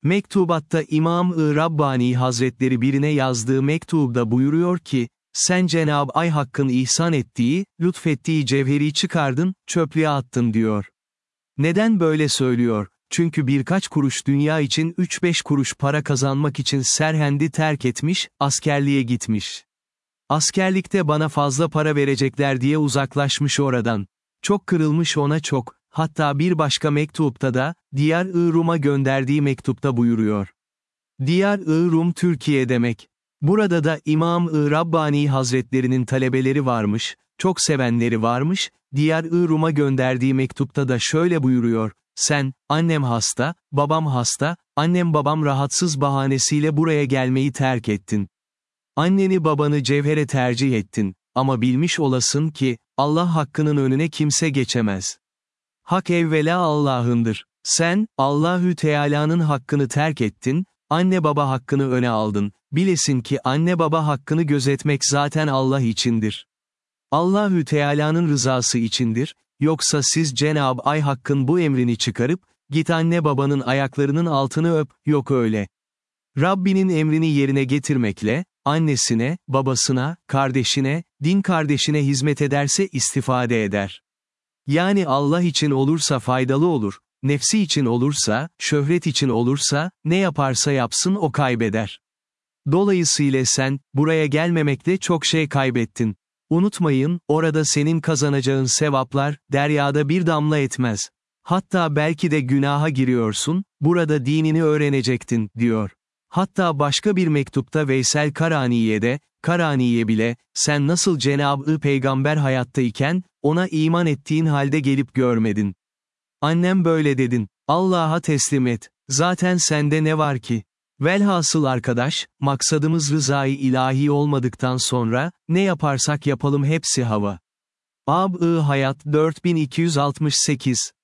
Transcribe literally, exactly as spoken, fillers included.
Mektubatta İmam-ı Rabbani Hazretleri birine yazdığı mektubda buyuruyor ki, sen Cenab-ı Ay Hakk'ın ihsan ettiği, lütfettiği cevheri çıkardın, çöplüğe attın diyor. Neden böyle söylüyor? Çünkü birkaç kuruş dünya için üç beş kuruş para kazanmak için Serhend'i terk etmiş, askerliğe gitmiş. Askerlikte bana fazla para verecekler diye uzaklaşmış oradan. Çok kırılmış ona çok, hatta bir başka mektupta da, Diyar-ı Rum'a gönderdiği mektupta buyuruyor. Diyar-ı Rum Türkiye demek. Burada da İmam-ı Rabbani Hazretlerinin talebeleri varmış, çok sevenleri varmış, Diyar-ı Rum'a gönderdiği mektupta da şöyle buyuruyor, sen, annem hasta, babam hasta, annem babam rahatsız bahanesiyle buraya gelmeyi terk ettin. Anneni babanı cevhere tercih ettin, ama bilmiş olasın ki, Allah hakkının önüne kimse geçemez. Hak evvela Allah'ındır. Sen, Allahü Teala'nın hakkını terk ettin, anne baba hakkını öne aldın, bilesin ki anne baba hakkını gözetmek zaten Allah içindir. Allahü Teala'nın rızası içindir, yoksa siz Cenab-ı Ay Hakk'ın bu emrini çıkarıp, git anne babanın ayaklarının altını öp, yok öyle. Rabbinin emrini yerine getirmekle, annesine, babasına, kardeşine, din kardeşine hizmet ederse istifade eder. Yani Allah için olursa faydalı olur, nefsi için olursa, şöhret için olursa, ne yaparsa yapsın o kaybeder. Dolayısıyla sen, buraya gelmemekle çok şey kaybettin. Unutmayın, orada senin kazanacağın sevaplar, deryada bir damla etmez. Hatta belki de günaha giriyorsun, burada dinini öğrenecektin, diyor. Hatta başka bir mektupta Veysel Karaniye'de, Karaniye bile, sen nasıl Cenab-ı Peygamber hayattayken, ona iman ettiğin halde gelip görmedin. Annem böyle dedin, Allah'a teslim et, zaten sende ne var ki? Velhasıl arkadaş, maksadımız rızayı ilahi olmadıktan sonra, ne yaparsak yapalım hepsi hava. Ab-ı Hayat dört bin iki yüz altmış sekiz